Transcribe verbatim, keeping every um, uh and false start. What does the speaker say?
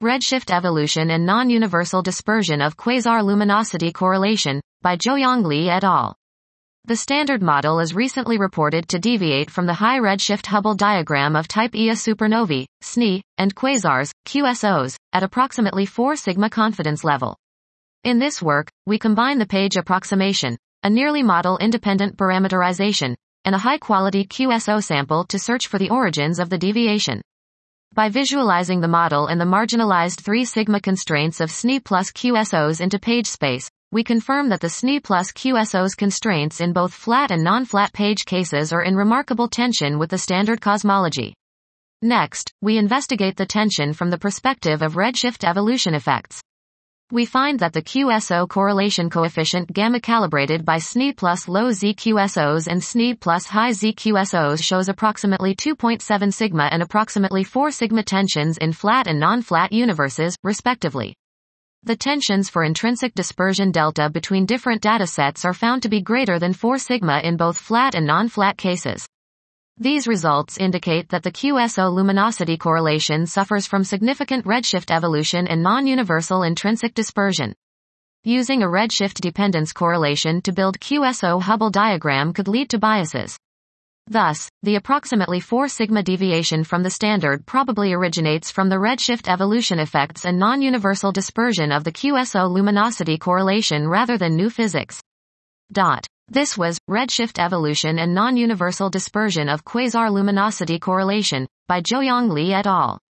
Redshift Evolution and Non-Universal Dispersion of Quasar Luminosity Correlation, by Zhou-Yang Li et al. The Standard Model is recently reported to deviate from the high redshift Hubble diagram of type Ia supernovae, S N E, and quasars, Q S Os, at approximately four sigma confidence level. In this work, we combine the Page approximation, a nearly model-independent parameterization, and a high-quality Q S O sample to search for the origins of the deviation. By visualizing the model and the marginalized three sigma constraints of S N E plus Q S Os into page space, we confirm that the S N E plus Q S Os constraints in both flat and non-flat page cases are in remarkable tension with the standard cosmology. Next, we investigate the tension from the perspective of redshift evolution effects. We find that the Q S O correlation coefficient gamma calibrated by S N E plus low Z Q S Os and S N E plus high Z Q S Os shows approximately two point seven sigma and approximately four sigma tensions in flat and non-flat universes, respectively. The tensions for intrinsic dispersion delta between different datasets are found to be greater than four sigma in both flat and non-flat cases. These results indicate that the Q S O luminosity correlation suffers from significant redshift evolution and non-universal intrinsic dispersion. Using a redshift dependence correlation to build Q S O Hubble diagram could lead to biases. Thus, the approximately four sigma deviation from the standard probably originates from the redshift evolution effects and non-universal dispersion of the Q S O luminosity correlation rather than new physics. Dot. This was Redshift Evolution and Non-Universal Dispersion of Quasar Luminosity Correlation, by Zhou-Yang Li et al.